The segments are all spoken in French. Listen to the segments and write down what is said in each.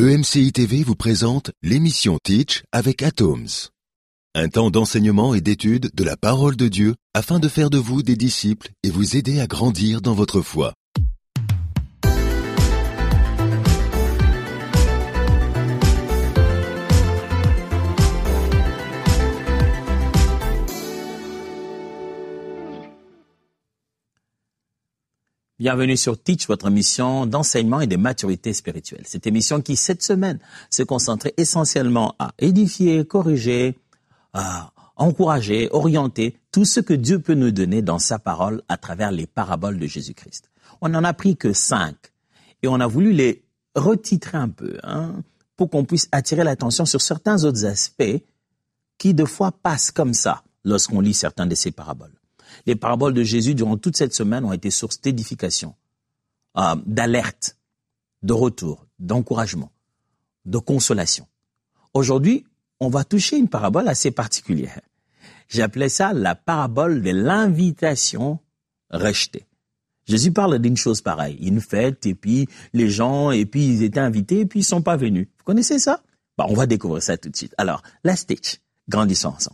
EMCI TV vous présente l'émission Teach avec Atoms. Un temps d'enseignement et d'étude de la parole de Dieu afin de faire de vous des disciples et vous aider à grandir dans votre foi. Bienvenue sur Teach, votre émission d'enseignement et de maturité spirituelle. Cette émission qui, cette semaine, se concentrait essentiellement à édifier, corriger, à encourager, orienter tout ce que Dieu peut nous donner dans sa parole à travers les paraboles de Jésus-Christ. On n'en a pris que 5 et on a voulu les retitrer un peu pour qu'on puisse attirer l'attention sur certains autres aspects qui, de fois, passent comme ça lorsqu'on lit certains de ces paraboles. Les paraboles de Jésus, durant toute cette semaine, ont été source d'édification, d'alerte, de retour, d'encouragement, de consolation. Aujourd'hui, on va toucher une parabole assez particulière. J'appelais ça la parabole de l'invitation rejetée. Jésus parle d'une chose pareille, une fête, et puis les gens, et puis ils étaient invités, et puis ils sont pas venus. Vous connaissez ça? On va découvrir ça tout de suite. Alors, let's teach. Grandissons ensemble.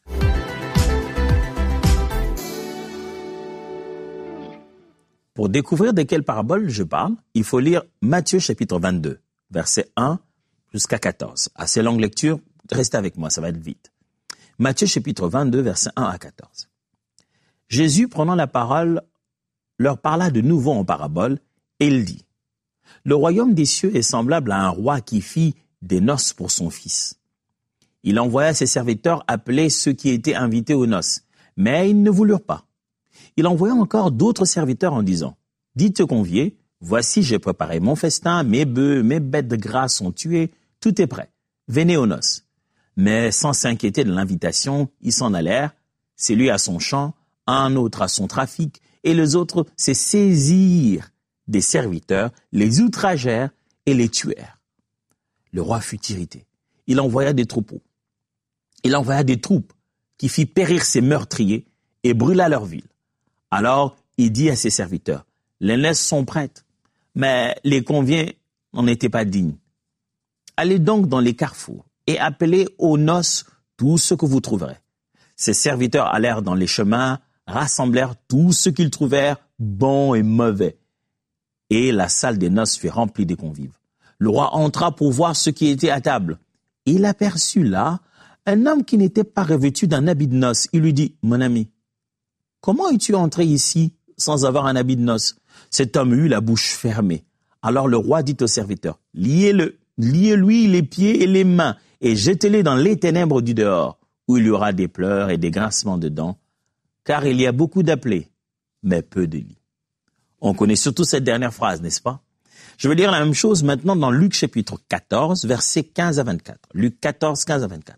Pour découvrir de quelle parabole je parle, il faut lire Matthieu chapitre 22, versets 1 jusqu'à 14. Assez longue lecture, restez avec moi, ça va être vite. Matthieu chapitre 22, versets 1 à 14. Jésus, prenant la parole, leur parla de nouveau en parabole, et il dit, « Le royaume des cieux est semblable à un roi qui fit des noces pour son fils. Il envoya ses serviteurs appeler ceux qui étaient invités aux noces, mais ils ne voulurent pas. Il envoya encore d'autres serviteurs en disant, « Dites aux conviés, voici j'ai préparé mon festin, mes bœufs, mes bêtes de gras sont tués, tout est prêt. Venez aux noces. » Mais sans s'inquiéter de l'invitation, ils s'en allèrent, c'est lui à son champ, un autre à son trafic, et les autres se saisirent des serviteurs, les outragèrent et les tuèrent. Le roi fut irrité. Il envoya des troupeaux. Il envoya des troupes qui fit périr ses meurtriers et brûla leur ville. Alors, il dit à ses serviteurs, « Les noces sont prêtes, mais les conviés n'en étaient pas dignes. Allez donc dans les carrefours et appelez aux noces tout ce que vous trouverez. » Ses serviteurs allèrent dans les chemins, rassemblèrent tout ce qu'ils trouvèrent, bon et mauvais. Et la salle des noces fut remplie de convives. Le roi entra pour voir ce qui était à table. Il aperçut là un homme qui n'était pas revêtu d'un habit de noces. Il lui dit, « Mon ami, comment es-tu entré ici sans avoir un habit de noces ?» Cet homme eut la bouche fermée. Alors le roi dit au serviteur, « Liez-lui les pieds et les mains et jetez-les dans les ténèbres du dehors, où il y aura des pleurs et des grincements de dents, car il y a beaucoup d'appelés, mais peu de lits. » On connaît surtout cette dernière phrase, n'est-ce pas? Je vais lire la même chose maintenant dans Luc chapitre 14, versets 15 à 24. Luc 14, 15 à 24.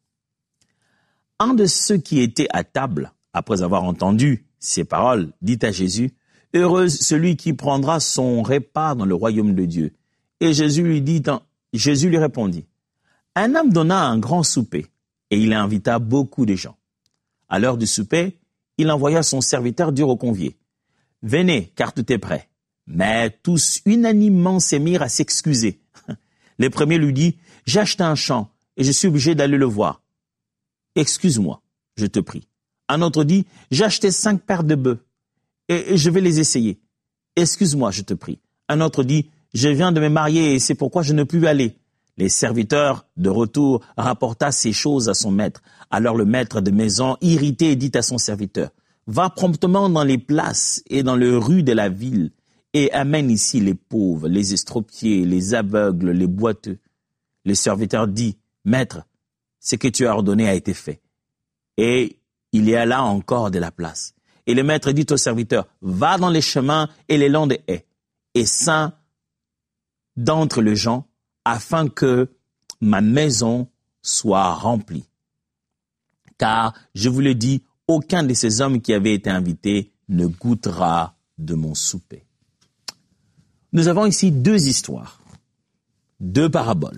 Un de ceux qui étaient à table, après avoir entendu ces paroles, dit à Jésus, « Heureux celui qui prendra son repas dans le royaume de Dieu. » Et Jésus lui répondit, « Un homme donna un grand souper, et il invita beaucoup de gens. À l'heure du souper, il envoya son serviteur dire aux conviés, « Venez, car tout est prêt. » Mais tous unanimement s'émirent à s'excuser. Le premier lui dit, « J'ai acheté un champ, et je suis obligé d'aller le voir. Excuse-moi, je te prie. » Un autre dit, « J'ai acheté 5 paires de bœufs et je vais les essayer. Excuse-moi, je te prie. » Un autre dit, « Je viens de me marier et c'est pourquoi je ne puis aller. » Les serviteurs, de retour, rapporta ces choses à son maître. Alors le maître de maison, irrité, dit à son serviteur, « Va promptement dans les places et dans les rues de la ville et amène ici les pauvres, les estropiés, les aveugles, les boiteux. » Le serviteur dit, « Maître, ce que tu as ordonné a été fait. » Et il y a là encore de la place. Et le maître dit au serviteur, « Va dans les chemins et les longs des haies, et ceins d'entre les gens, afin que ma maison soit remplie. Car, je vous le dis, aucun de ces hommes qui avaient été invités ne goûtera de mon souper. » Nous avons ici 2 histoires, 2 paraboles.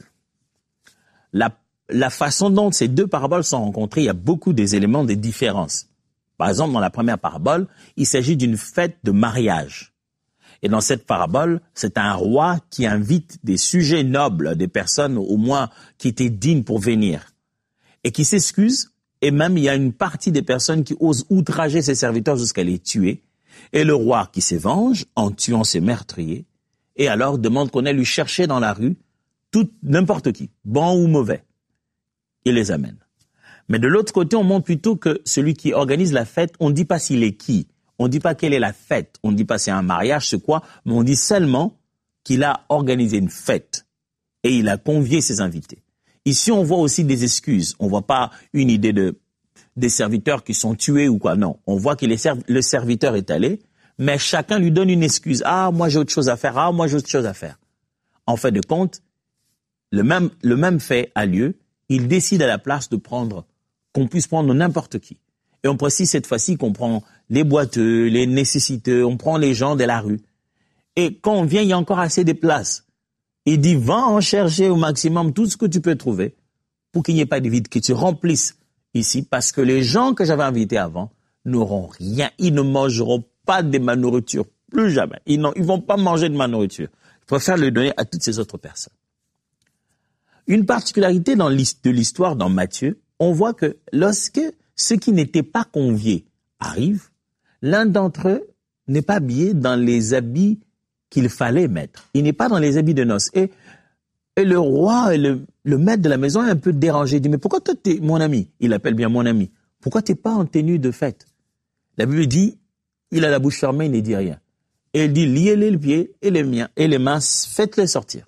La façon dont ces 2 paraboles sont rencontrées, il y a beaucoup des éléments de différence. Par exemple, dans la première parabole, il s'agit d'une fête de mariage. Et dans cette parabole, c'est un roi qui invite des sujets nobles, des personnes au moins qui étaient dignes pour venir, et qui s'excusent. Et même, il y a une partie des personnes qui osent outrager ses serviteurs jusqu'à les tuer. Et le roi qui se venge en tuant ses meurtriers, et alors demande qu'on aille lui chercher dans la rue n'importe qui, bon ou mauvais. Il les amène. Mais de l'autre côté, on montre plutôt que celui qui organise la fête, on ne dit pas s'il est qui. On ne dit pas quelle est la fête. On ne dit pas c'est un mariage, c'est quoi. Mais on dit seulement qu'il a organisé une fête. Et il a convié ses invités. Ici, on voit aussi des excuses. On ne voit pas une idée des serviteurs qui sont tués ou quoi. Non, on voit que le serviteur est allé, mais chacun lui donne une excuse. Ah, moi j'ai autre chose à faire. Ah, moi j'ai autre chose à faire. En fait de compte, le même fait a lieu. Il décide à la place qu'on puisse prendre n'importe qui. Et on précise cette fois-ci qu'on prend les boiteux, les nécessiteux, on prend les gens de la rue. Et quand on vient, il y a encore assez de places. Il dit, va en chercher au maximum tout ce que tu peux trouver pour qu'il n'y ait pas de vide, que tu remplisses ici, parce que les gens que j'avais invités avant n'auront rien. Ils ne mangeront pas de ma nourriture, plus jamais. Ils vont pas manger de ma nourriture. Je préfère le donner à toutes ces autres personnes. Une particularité de l'histoire dans Matthieu, on voit que lorsque ceux qui n'étaient pas conviés arrivent, l'un d'entre eux n'est pas habillé dans les habits qu'il fallait mettre. Il n'est pas dans les habits de noces. Et le roi, le maître de la maison est un peu dérangé. Il dit, mais pourquoi toi, t'es mon ami? Il appelle bien mon ami. Pourquoi t'es pas en tenue de fête? La Bible dit, il a la bouche fermée, il ne dit rien. Et il dit, liez-les les pieds et les mains, faites-les sortir.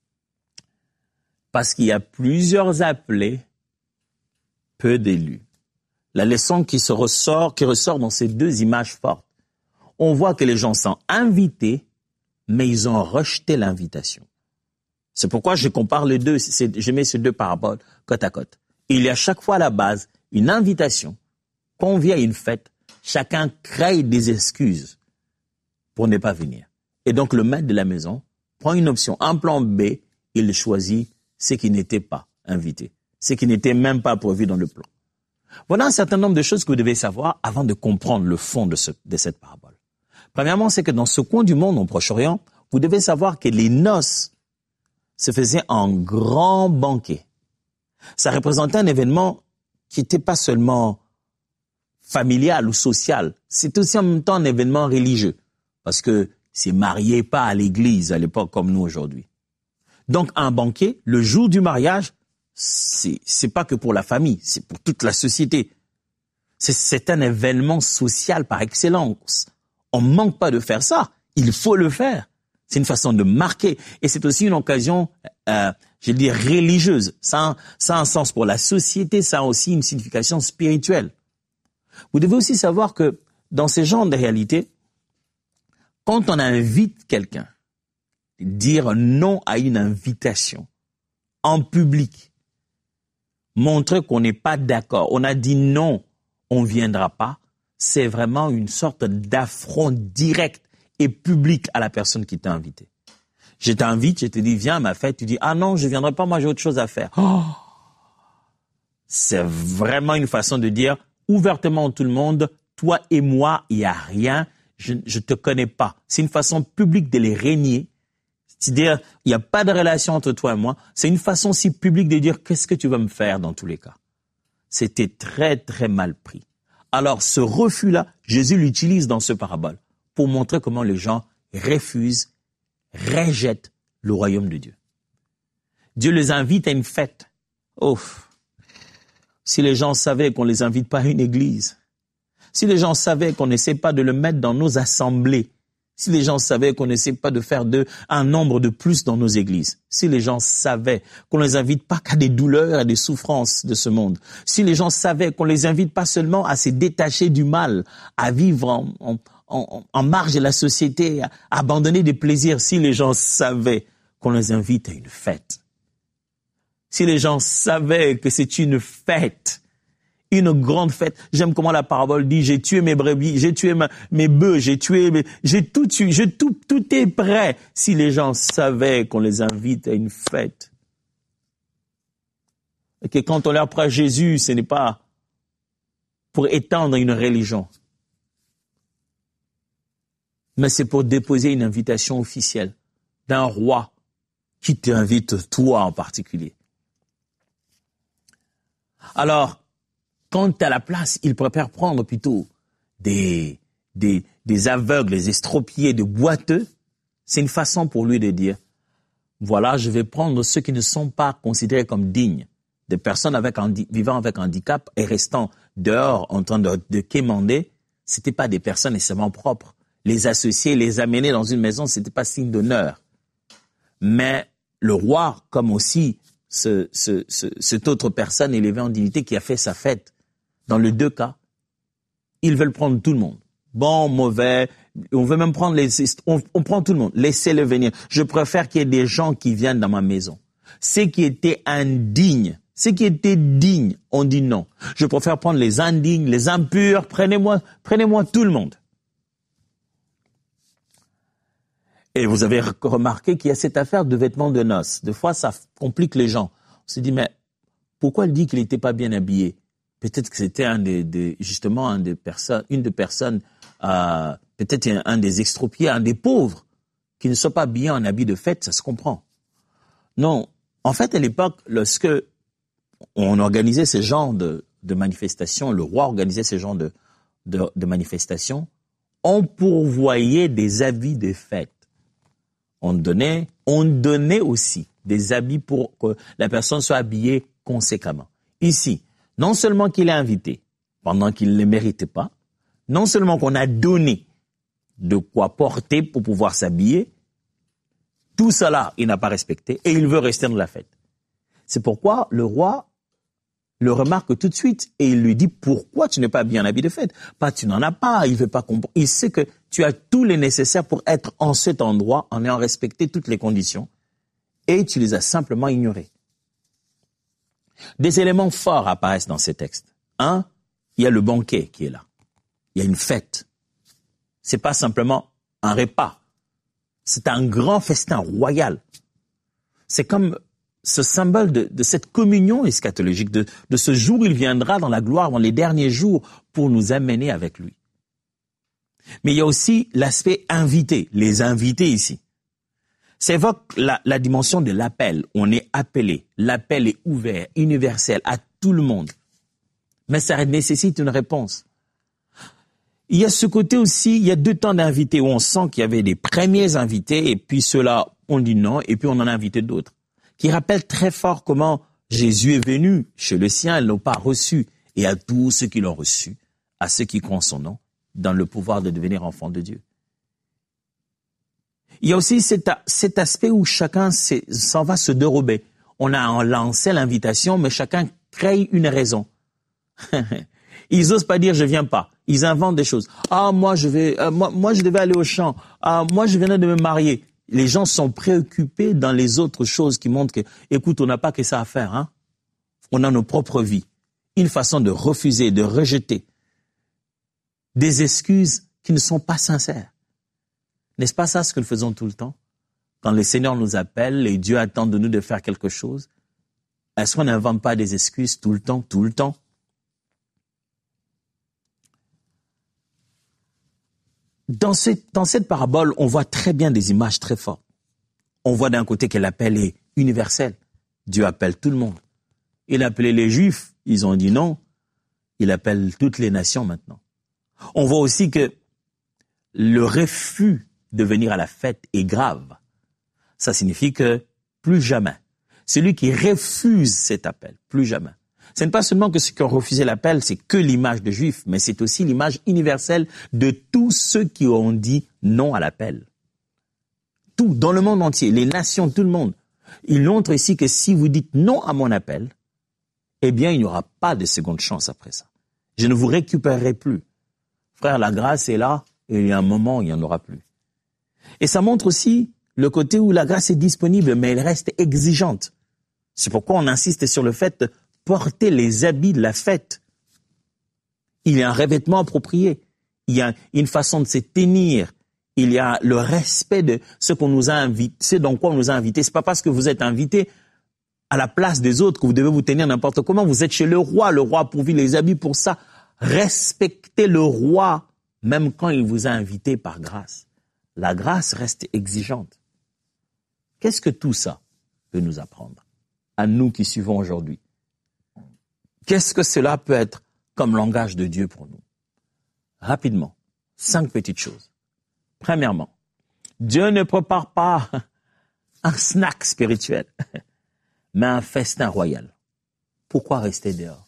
Parce qu'il y a plusieurs appelés, peu d'élus. La leçon qui ressort dans ces deux images fortes. On voit que les gens sont invités, mais ils ont rejeté l'invitation. C'est pourquoi je compare les deux, je mets ces deux paraboles côte à côte. Il y a chaque fois à la base une invitation, qu'on vient à une fête, chacun crée des excuses pour ne pas venir. Et donc le maître de la maison prend une option, un plan B, il choisit ceux qui n'étaient pas invités, ceux qui n'étaient même pas prévus dans le plan. Voilà un certain nombre de choses que vous devez savoir avant de comprendre le fond de cette parabole. Premièrement, c'est que dans ce coin du monde, au Proche-Orient, vous devez savoir que les noces se faisaient en grand banquet. Ça représentait un événement qui n'était pas seulement familial ou social, c'était aussi en même temps un événement religieux, parce que c'est marié pas à l'église à l'époque comme nous aujourd'hui. Donc un banquet, le jour du mariage, c'est pas que pour la famille, c'est pour toute la société. C'est un événement social par excellence. On ne manque pas de faire ça, il faut le faire. C'est une façon de marquer. Et c'est aussi une occasion, religieuse. Ça a un sens pour la société, ça a aussi une signification spirituelle. Vous devez aussi savoir que dans ces genres de réalités, quand on invite quelqu'un, dire non à une invitation en public, montrer qu'on n'est pas d'accord, on a dit non, on ne viendra pas, c'est vraiment une sorte d'affront direct et public à la personne qui t'a invité. Je t'invite, je te dis, viens à ma fête, tu dis, ah non, je ne viendrai pas, moi j'ai autre chose à faire. Oh, c'est vraiment une façon de dire ouvertement à tout le monde, toi et moi, il n'y a rien, je ne te connais pas. C'est une façon publique de les régner. C'est-à-dire, il n'y a pas de relation entre toi et moi. C'est une façon si publique de dire, qu'est-ce que tu vas me faire dans tous les cas? C'était très, très mal pris. Alors, ce refus-là, Jésus l'utilise dans ce parabole pour montrer comment les gens refusent, rejettent le royaume de Dieu. Dieu les invite à une fête. Oh, si les gens savaient qu'on ne les invite pas à une église, si les gens savaient qu'on n'essaie pas de le mettre dans nos assemblées, si les gens savaient qu'on n'essaie pas de faire un nombre de plus dans nos églises, si les gens savaient qu'on ne les invite pas qu'à des douleurs et des souffrances de ce monde, si les gens savaient qu'on ne les invite pas seulement à se détacher du mal, à vivre en marge de la société, à abandonner des plaisirs, si les gens savaient qu'on les invite à une fête, si les gens savaient que c'est une fête, une grande fête. J'aime comment la parabole dit, j'ai tué mes brebis, j'ai tué mes bœufs, j'ai tout tué, tout est prêt. Si les gens savaient qu'on les invite à une fête. Et que quand on leur prend Jésus, ce n'est pas pour étendre une religion. mais c'est pour déposer une invitation officielle d'un roi qui t'invite toi en particulier. Alors, quand tu as la place, il préfère prendre plutôt des aveugles, des estropiés, des boiteux. C'est une façon pour lui de dire, voilà, je vais prendre ceux qui ne sont pas considérés comme dignes, des personnes vivant avec handicap et restant dehors en train de quémander. C'était pas des personnes nécessairement propres. Les associer, les amener dans une maison, c'était pas signe d'honneur. Mais le roi, comme aussi cette autre personne élevée en dignité qui a fait sa fête, dans les deux cas, ils veulent prendre tout le monde. Bon, mauvais, on veut même prendre on prend tout le monde. Laissez-le venir. Je préfère qu'il y ait des gens qui viennent dans ma maison. Ceux qui étaient indignes, ceux qui étaient dignes, on dit non. Je préfère prendre les indignes, les impurs, prenez-moi tout le monde. Et vous avez remarqué qu'il y a cette affaire de vêtements de noces. Des fois, ça complique les gens. On se dit, mais pourquoi elle dit qu'il n'était pas bien habillé? Peut-être que c'était une des personnes, peut-être un des extropiés, un des pauvres, qui ne sont pas habillés en habit de fête, ça se comprend. Non, en fait, à l'époque, lorsque on organisait ce genre de manifestations, le roi organisait ce genre de manifestations, on pourvoyait des habits de fête. On donnait aussi des habits pour que la personne soit habillée conséquemment. Ici, non seulement qu'il est invité pendant qu'il ne le méritait pas, non seulement qu'on a donné de quoi porter pour pouvoir s'habiller, tout cela, il n'a pas respecté et il veut rester dans la fête. C'est pourquoi le roi le remarque tout de suite et il lui dit pourquoi tu n'es pas habillé en habit de fête. Pas tu n'en as pas, il veut pas comprendre. Il sait que tu as tout le nécessaire pour être en cet endroit en ayant respecté toutes les conditions et tu les as simplement ignorées. Des éléments forts apparaissent dans ces textes. Un, il y a le banquet qui est là. Il y a une fête. C'est pas simplement un repas. C'est un grand festin royal. C'est comme ce symbole de cette communion eschatologique, de ce jour où il viendra dans la gloire, dans les derniers jours, pour nous amener avec lui. Mais il y a aussi l'aspect invité, les invités ici. Ça évoque la dimension de l'appel. On est appelé. L'appel est ouvert, universel, à tout le monde. Mais ça nécessite une réponse. Il y a ce côté aussi, il y a deux temps d'invités où on sent qu'il y avait des premiers invités et puis ceux-là, on dit non et puis on en a invité d'autres. Qui rappelle très fort comment Jésus est venu chez le sien, ils l'ont pas reçu. Et à tous ceux qui l'ont reçu, à ceux qui croient en son nom, dans le pouvoir de devenir enfant de Dieu. Il y a aussi cet aspect où chacun s'en va se dérober. On a lancé l'invitation, mais chacun crée une raison. Ils osent pas dire je viens pas. Ils inventent des choses. Ah, moi je devais aller au champ. Ah, moi je venais de me marier. Les gens sont préoccupés dans les autres choses qui montrent que, écoute, on n'a pas que ça à faire, hein. On a nos propres vies. Une façon de refuser, de rejeter des excuses qui ne sont pas sincères. N'est-ce pas ça ce que nous faisons tout le temps? Quand le Seigneur nous appelle et Dieu attend de nous de faire quelque chose, est-ce qu'on n'invente pas des excuses tout le temps? Dans cette parabole, on voit très bien des images très fortes. On voit d'un côté que l'appel est universel. Dieu appelle tout le monde. Il a appelé les Juifs, ils ont dit non. Il appelle toutes les nations maintenant. On voit aussi que le refus de venir à la fête est grave. Ça signifie que plus jamais. Celui qui refuse cet appel, plus jamais. Ce n'est pas seulement que ceux qui ont refusé l'appel, c'est que l'image de Juifs, mais c'est aussi l'image universelle de tous ceux qui ont dit non à l'appel. Tout, dans le monde entier, les nations, tout le monde. Il montre ici que si vous dites non à mon appel, eh bien, il n'y aura pas de seconde chance après ça. Je ne vous récupérerai plus. Frère, la grâce est là, et il y a un moment où il n'y en aura plus. Et ça montre aussi le côté où la grâce est disponible, mais elle reste exigeante. C'est pourquoi on insiste sur le fait de porter les habits de la fête. Il y a un revêtement approprié. Il y a une façon de se tenir. Il y a le respect de ce qu'on nous a invité, ce dans quoi on nous a invités. C'est pas parce que vous êtes invité à la place des autres que vous devez vous tenir n'importe comment. Vous êtes chez le roi a pourvu les habits pour ça. Respectez le roi, même quand il vous a invité par grâce. la grâce reste exigeante. Qu'est-ce que tout ça peut nous apprendre, à nous qui suivons aujourd'hui? Qu'est-ce que cela peut être comme langage de Dieu pour nous? Rapidement, 5 petites choses. Premièrement, Dieu ne prépare pas un snack spirituel, mais un festin royal. Pourquoi rester dehors?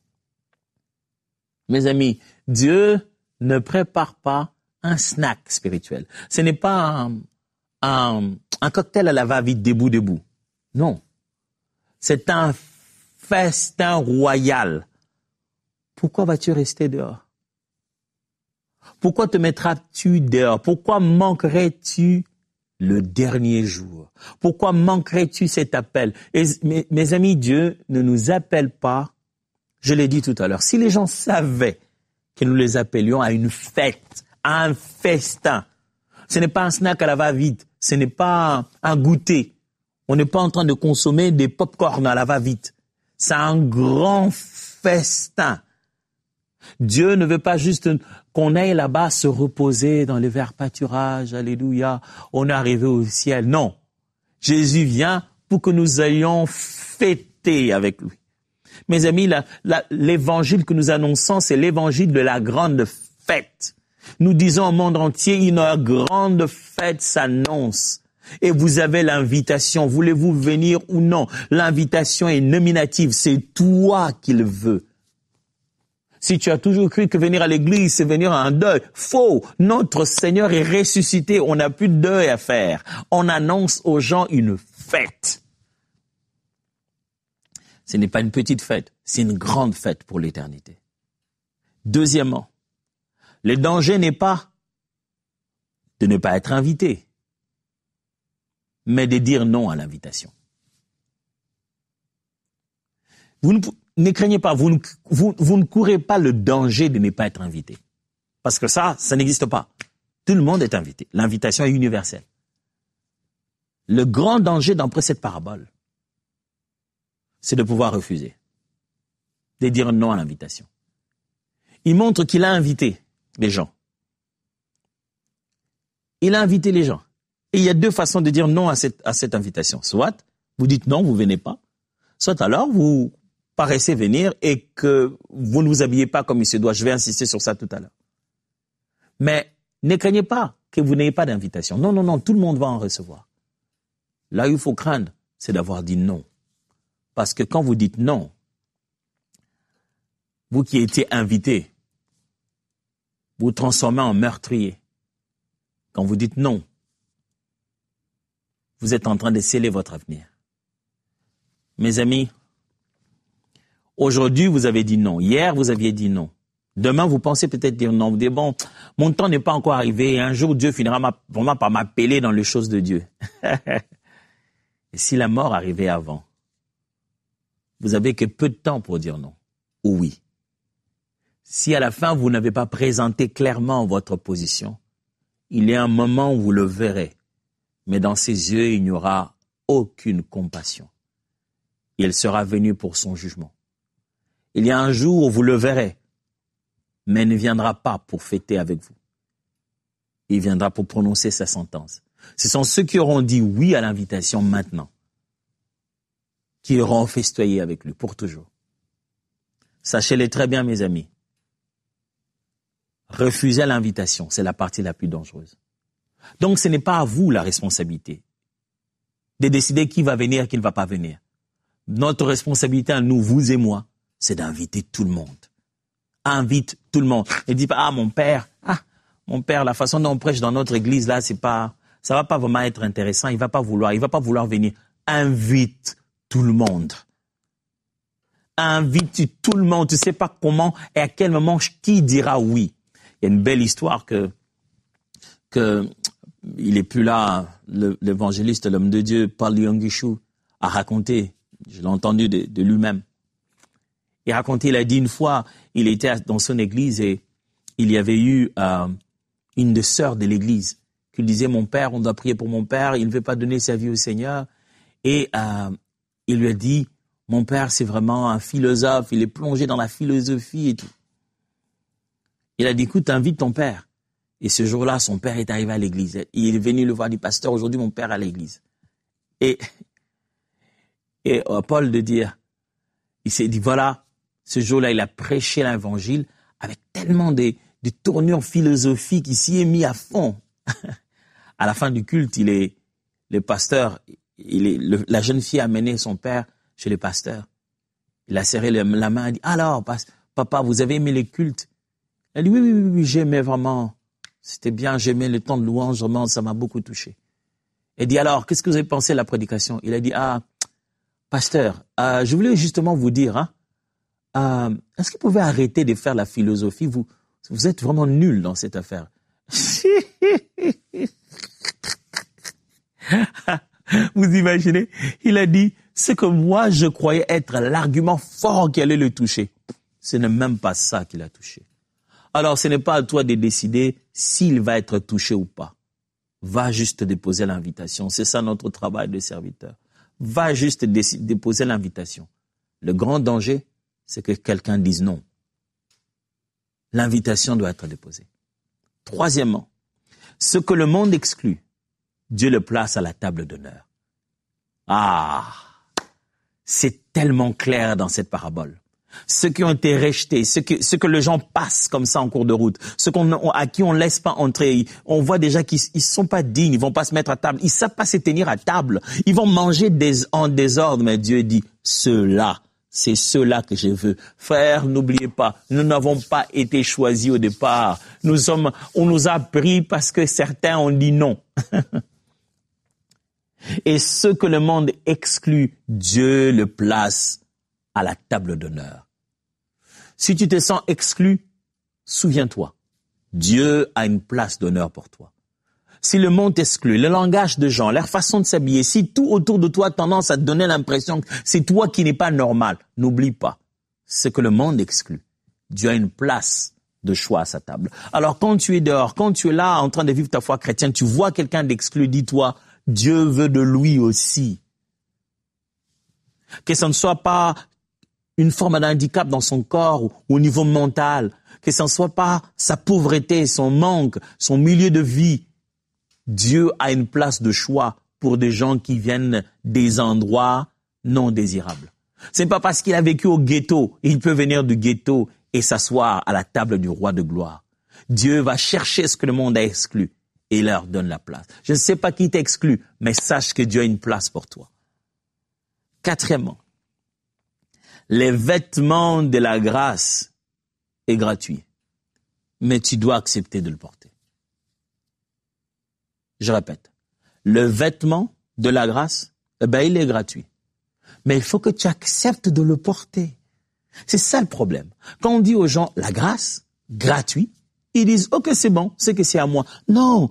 Mes amis, Dieu ne prépare pas un snack spirituel. Ce n'est pas un cocktail à la va-vite, debout. Non. C'est un festin royal. Pourquoi vas-tu rester dehors? Pourquoi te mettras-tu dehors? Pourquoi manquerais-tu le dernier jour? Pourquoi manquerais-tu cet appel? Et mes amis, Dieu ne nous appelle pas, je l'ai dit tout à l'heure, si les gens savaient que nous les appelions à une fête, à un festin, ce n'est pas un snack à la va-vite, ce n'est pas un goûter. On n'est pas en train de consommer des pop-corn à la va-vite. C'est un grand festin. Dieu ne veut pas juste qu'on aille là-bas se reposer dans les verts pâturages, alléluia, on est arrivé au ciel. Non, Jésus vient pour que nous ayons fêté avec lui. Mes amis, l'évangile que nous annonçons, c'est l'évangile de la grande fête. Nous disons au monde entier, une grande fête s'annonce. Et vous avez l'invitation, voulez-vous venir ou non? L'invitation est nominative, c'est toi qu'il veut. Si tu as toujours cru que venir à l'église, c'est venir à un deuil, faux. Notre Seigneur est ressuscité, on n'a plus de deuil à faire. On annonce aux gens une fête. Ce n'est pas une petite fête, c'est une grande fête pour l'éternité. Deuxièmement, le danger n'est pas de ne pas être invité, mais de dire non à l'invitation. Ne craignez pas, vous ne courez pas le danger de ne pas être invité. Parce que ça n'existe pas. Tout le monde est invité. L'invitation est universelle. Le grand danger d'après cette parabole, c'est de pouvoir refuser, de dire non à l'invitation. Il montre qu'il a invité les gens. Il a invité les gens. Et il y a 2 façons de dire non à cette invitation. Soit vous dites non, vous venez pas. Soit alors vous paraissez venir et que vous ne vous habillez pas comme il se doit. Je vais insister sur ça tout à l'heure. Mais ne craignez pas que vous n'ayez pas d'invitation. Non, tout le monde va en recevoir. Là où il faut craindre, c'est d'avoir dit non. Parce que quand vous dites non, vous qui étiez invité, vous transformez en meurtrier. Quand vous dites non, vous êtes en train de sceller votre avenir. Mes amis, aujourd'hui, vous avez dit non. Hier, vous aviez dit non. Demain, vous pensez peut-être dire non. Vous dites, bon, mon temps n'est pas encore arrivé. Un jour, Dieu finira vraiment par m'appeler dans les choses de Dieu. Et si la mort arrivait avant, vous avez que peu de temps pour dire non ou oui. Si à la fin, vous n'avez pas présenté clairement votre position, il y a un moment où vous le verrez. Mais dans ses yeux, il n'y aura aucune compassion. Il sera venu pour son jugement. Il y a un jour où vous le verrez, mais il ne viendra pas pour fêter avec vous. Il viendra pour prononcer sa sentence. Ce sont ceux qui auront dit oui à l'invitation maintenant, qui auront festoyé avec lui pour toujours. Sachez-le très bien, mes amis. Refuser l'invitation, c'est la partie la plus dangereuse. Donc, ce n'est pas à vous la responsabilité de décider qui va venir et qui ne va pas venir. Notre responsabilité à nous, vous et moi, c'est d'inviter tout le monde. Invite tout le monde. Ne dis pas, mon père, la façon dont on prêche dans notre église, là, ça va pas vraiment être intéressant, il va pas vouloir venir. Invite tout le monde. Invite tout le monde. Tu sais pas comment et à quel moment qui dira oui. Il y a une belle histoire que il est plus là, l'évangéliste, l'homme de Dieu, Paul Yonggi a raconté. Je l'ai entendu de lui-même. Il a dit une fois, il était dans son église et il y avait eu une des sœurs de l'église qui lui disait, mon père, on doit prier pour mon père, il ne veut pas donner sa vie au Seigneur. Et il lui a dit, mon père, c'est vraiment un philosophe, il est plongé dans la philosophie et tout. Il a dit, écoute, invite ton père. Et ce jour-là, son père est arrivé à l'église. Il est venu le voir, dit, pasteur, aujourd'hui, mon père est à l'église. Et Paul de dire, il s'est dit, voilà, ce jour-là, il a prêché l'évangile avec tellement de tournures philosophiques, il s'y est mis à fond. À la fin du culte, le pasteur, la jeune fille a amené son père chez le pasteur. Il a serré la main et dit, alors, papa, vous avez aimé les cultes? Elle dit, oui, j'aimais vraiment. C'était bien, j'aimais le temps de louange, vraiment, ça m'a beaucoup touché. Elle dit, alors, qu'est-ce que vous avez pensé de la prédication? Il a dit, pasteur, je voulais justement vous dire, est-ce que vous pouvez arrêter de faire la philosophie? Vous êtes vraiment nul dans cette affaire. Vous imaginez? Il a dit, ce que moi je croyais être l'argument fort qui allait le toucher, ce n'est même pas ça qui l'a touché. Alors ce n'est pas à toi de décider s'il va être touché ou pas. Va juste déposer l'invitation. C'est ça notre travail de serviteur. Va juste déposer l'invitation. Le grand danger, c'est que quelqu'un dise non. L'invitation doit être déposée. Troisièmement, ce que le monde exclut, Dieu le place à la table d'honneur. C'est tellement clair dans cette parabole. Ceux qui ont été rejetés, ceux que les gens passent comme ça en cours de route, ceux à qui on laisse pas entrer, on voit déjà qu'ils sont pas dignes, ils vont pas se mettre à table, ils savent pas se tenir à table, ils vont manger en désordre, mais Dieu dit, ceux-là, c'est ceux-là que je veux. Frère, n'oubliez pas, nous n'avons pas été choisis au départ. On nous a pris parce que certains ont dit non. Et ce que le monde exclut, Dieu le place à la table d'honneur. Si tu te sens exclu, souviens-toi, Dieu a une place d'honneur pour toi. Si le monde t'exclut, le langage de gens, leur façon de s'habiller, si tout autour de toi a tendance à te donner l'impression que c'est toi qui n'es pas normal, n'oublie pas, ce que le monde exclut, Dieu a une place de choix à sa table. Alors quand tu es dehors, quand tu es là en train de vivre ta foi chrétienne, tu vois quelqu'un d'exclu, dis-toi, Dieu veut de lui aussi. Que ce ne soit pas une forme d'handicap dans son corps ou au niveau mental, que ce ne soit pas sa pauvreté, son manque, son milieu de vie. Dieu a une place de choix pour des gens qui viennent des endroits non désirables. Ce n'est pas parce qu'il a vécu au ghetto, il peut venir du ghetto et s'asseoir à la table du roi de gloire. Dieu va chercher ce que le monde a exclu et leur donne la place. Je ne sais pas qui t'exclut, mais sache que Dieu a une place pour toi. Quatrièmement, les vêtements de la grâce est gratuit, mais tu dois accepter de le porter. Je répète, le vêtement de la grâce, il est gratuit, mais il faut que tu acceptes de le porter. C'est ça le problème. Quand on dit aux gens la grâce, gratuit, ils disent, ok, c'est bon, c'est que c'est à moi. Non.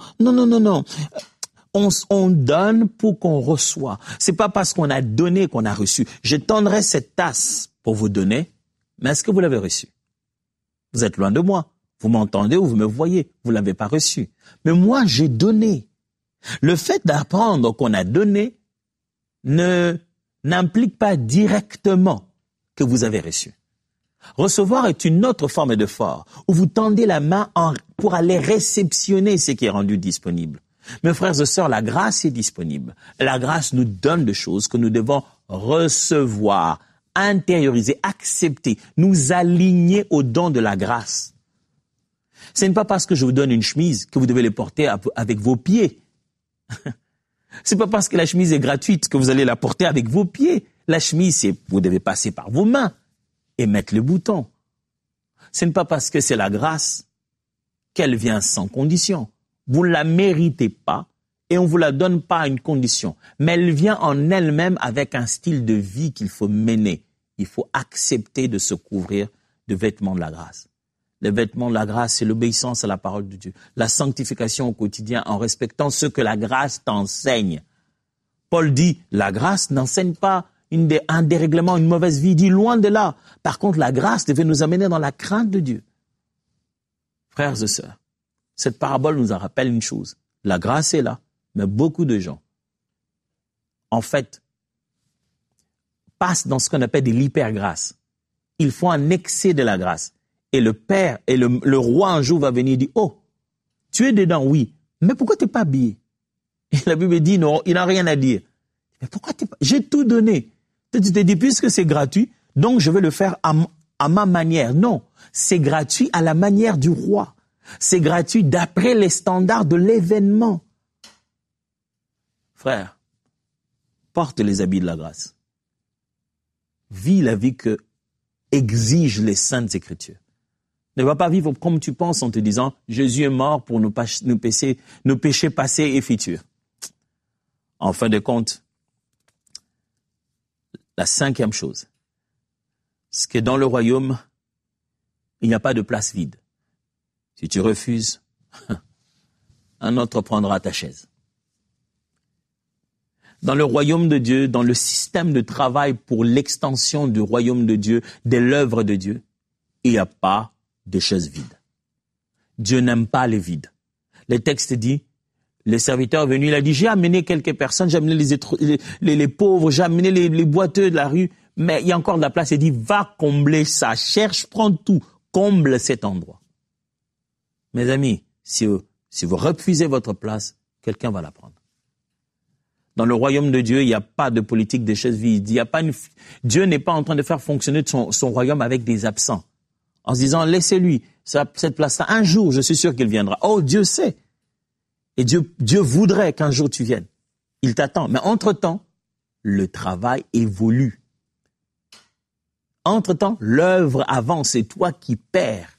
On donne pour qu'on reçoit. C'est pas parce qu'on a donné qu'on a reçu. Je tendrai cette tasse pour vous donner, mais est-ce que vous l'avez reçu? Vous êtes loin de moi. Vous m'entendez ou vous me voyez. Vous l'avez pas reçu. Mais moi, j'ai donné. Le fait d'apprendre qu'on a donné n'implique pas directement que vous avez reçu. Recevoir est une autre forme d'effort, où vous tendez la main pour aller réceptionner ce qui est rendu disponible. Mes frères et sœurs, la grâce est disponible. La grâce nous donne des choses que nous devons recevoir, intérioriser, accepter, nous aligner au don de la grâce. Ce n'est pas parce que je vous donne une chemise que vous devez la porter avec vos pieds. C'est pas parce que la chemise est gratuite que vous allez la porter avec vos pieds. La chemise, vous devez passer par vos mains et mettre le bouton. Ce n'est pas parce que c'est la grâce qu'elle vient sans condition. Vous ne la méritez pas et on ne vous la donne pas à une condition. Mais elle vient en elle-même avec un style de vie qu'il faut mener. Il faut accepter de se couvrir de vêtements de la grâce. Les vêtements de la grâce, c'est l'obéissance à la parole de Dieu. La sanctification au quotidien en respectant ce que la grâce t'enseigne. Paul dit, la grâce n'enseigne pas un dérèglement, une mauvaise vie. Il dit, loin de là. Par contre, la grâce devait nous amener dans la crainte de Dieu. Frères et sœurs, cette parabole nous en rappelle une chose. La grâce est là, mais beaucoup de gens, en fait, passent dans ce qu'on appelle de l'hypergrâce. Ils font un excès de la grâce. Et le Père et le roi un jour va venir dire, oh, Tu es dedans, oui. Mais pourquoi tu n'es pas habillé? Et la Bible dit non, il n'a rien à dire. Mais pourquoi tu n'es pas... J'ai tout donné. Tu te dis, puisque c'est gratuit, donc je vais le faire à ma manière. Non, c'est gratuit à la manière du roi. C'est gratuit d'après les standards de l'événement. Frère, porte les habits de la grâce. Vis la vie que exigent les saintes écritures. Ne va pas vivre comme tu penses en te disant « Jésus est mort pour nos péchés passés et futurs ». En fin de compte, la cinquième chose, c'est que dans le royaume, il n'y a pas de place vide. Si tu refuses, un autre prendra ta chaise. Dans le royaume de Dieu, dans le système de travail pour l'extension du royaume de Dieu, de l'œuvre de Dieu, il n'y a pas de chaises vides. Dieu n'aime pas les vides. Le texte dit, le serviteur est venu, il a dit, j'ai amené quelques personnes, j'ai amené les pauvres, j'ai amené les boiteux de la rue, mais il y a encore de la place. Il dit, va combler ça, cherche, prends tout, comble cet endroit. Mes amis, si vous refusez votre place, quelqu'un va la prendre. Dans le royaume de Dieu, il n'y a pas de politique des chaises vides. Dieu n'est pas en train de faire fonctionner son royaume avec des absents. En se disant, laissez-lui cette place-là. Un jour, je suis sûr qu'il viendra. Oh, Dieu sait. Et Dieu voudrait qu'un jour tu viennes. Il t'attend. Mais entre-temps, le travail évolue. Entre-temps, l'œuvre avance. C'est toi qui perds.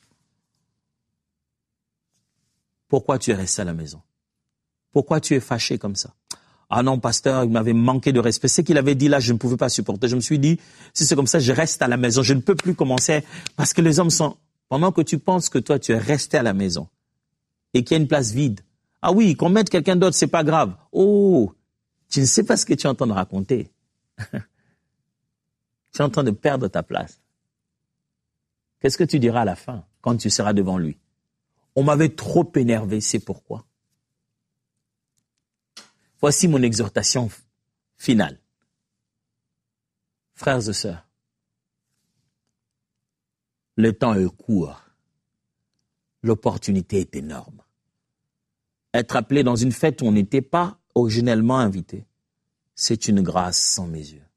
Pourquoi tu es resté à la maison? Pourquoi tu es fâché comme ça? Ah non, pasteur, il m'avait manqué de respect. Ce qu'il avait dit là, je ne pouvais pas supporter. Je me suis dit, si c'est comme ça, je reste à la maison. Je ne peux plus commencer parce que les hommes sont... Pendant que tu penses que toi, tu es resté à la maison et qu'il y a une place vide. Ah oui, qu'on mette quelqu'un d'autre, c'est pas grave. Oh, tu ne sais pas ce que tu es en train de raconter. Tu es en train de perdre ta place. Qu'est-ce que tu diras à la fin quand tu seras devant lui? On m'avait trop énervé, c'est pourquoi. Voici mon exhortation finale. Frères et sœurs, le temps est court. L'opportunité est énorme. Être appelé dans une fête où on n'était pas originellement invité, c'est une grâce sans mesure.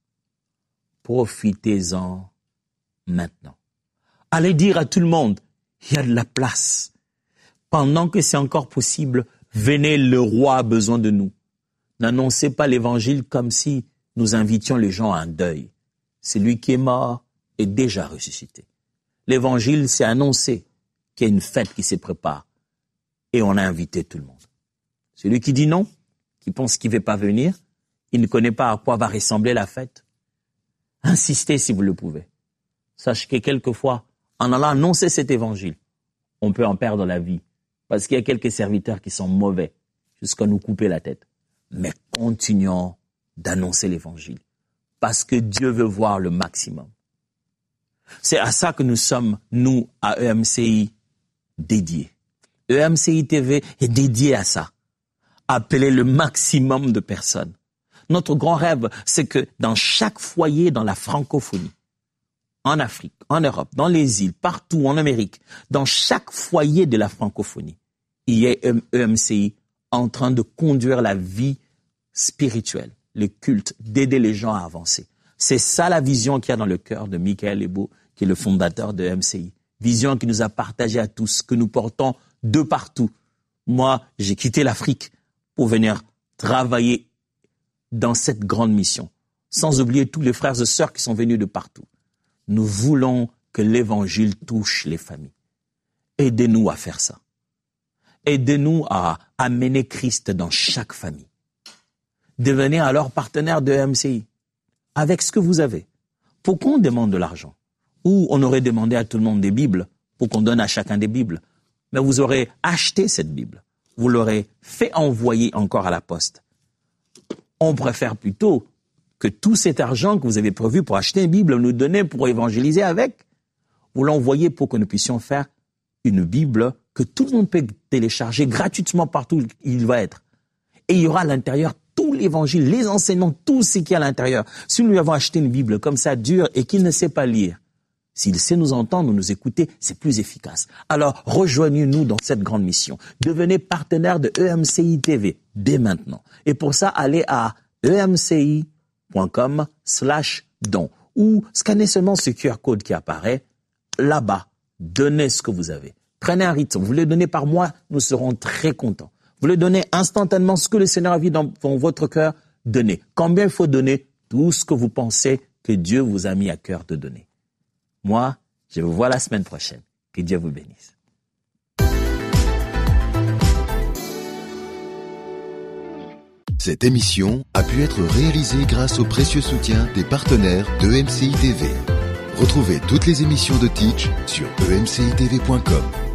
Profitez-en maintenant. Allez dire à tout le monde, il y a de la place. Pendant que c'est encore possible, venez, le roi a besoin de nous. N'annoncez pas l'évangile comme si nous invitions les gens à un deuil. Celui qui est mort est déjà ressuscité. L'évangile, c'est annoncer qu'il y a une fête qui se prépare et on a invité tout le monde. Celui qui dit non, qui pense qu'il ne va pas venir, il ne connaît pas à quoi va ressembler la fête. Insistez si vous le pouvez. Sachez que quelquefois, en allant annoncer cet évangile, on peut en perdre la vie parce qu'il y a quelques serviteurs qui sont mauvais jusqu'à nous couper la tête. Mais continuons d'annoncer l'évangile parce que Dieu veut voir le maximum. C'est à ça que nous sommes, nous, à EMCI, dédiés. EMCI TV est dédié à ça. Appeler le maximum de personnes. Notre grand rêve, c'est que dans chaque foyer dans la francophonie, en Afrique, en Europe, dans les îles, partout en Amérique, dans chaque foyer de la francophonie, il y a EMCI en train de conduire la vie spirituelle, le culte, d'aider les gens à avancer. C'est ça la vision qu'il y a dans le cœur de Michael Ebo, qui est le fondateur de EMCI. Vision qui nous a partagée à tous, que nous portons de partout. Moi, j'ai quitté l'Afrique pour venir travailler dans cette grande mission, sans oublier tous les frères et sœurs qui sont venus de partout. Nous voulons que l'évangile touche les familles. Aidez-nous à faire ça. Aidez-nous à amener Christ dans chaque famille. Devenez alors partenaire de EMCI avec ce que vous avez. Pourquoi on demande de l'argent? Ou on aurait demandé à tout le monde des Bibles pour qu'on donne à chacun des Bibles. Mais vous aurez acheté cette Bible. Vous l'aurez fait envoyer encore à la poste. On préfère plutôt que tout cet argent que vous avez prévu pour acheter une Bible, nous donner pour évangéliser avec. Vous l'envoyez pour que nous puissions faire une Bible que tout le monde peut télécharger gratuitement partout où il va être. Et il y aura à l'intérieur tout l'évangile, les enseignements, tout ce qui est à l'intérieur. Si nous lui avons acheté une Bible comme ça dure et qu'il ne sait pas lire, S'il sait nous entendre ou nous écouter, c'est plus efficace. Alors, rejoignez-nous dans cette grande mission. Devenez partenaire de EMCI TV dès maintenant. Et pour ça, allez à emci.com/don ou scannez seulement ce QR code qui apparaît là-bas. Donnez ce que vous avez. Prenez un rythme. Vous le donnez par mois, nous serons très contents. Vous le donnez instantanément ce que le Seigneur a vu dans votre cœur. Donnez. Combien il faut donner? Tout ce que vous pensez que Dieu vous a mis à cœur de donner. Moi, je vous vois la semaine prochaine. Que Dieu vous bénisse. Cette émission a pu être réalisée grâce au précieux soutien des partenaires de EMCI TV. Retrouvez toutes les émissions de Teach sur emcitv.com.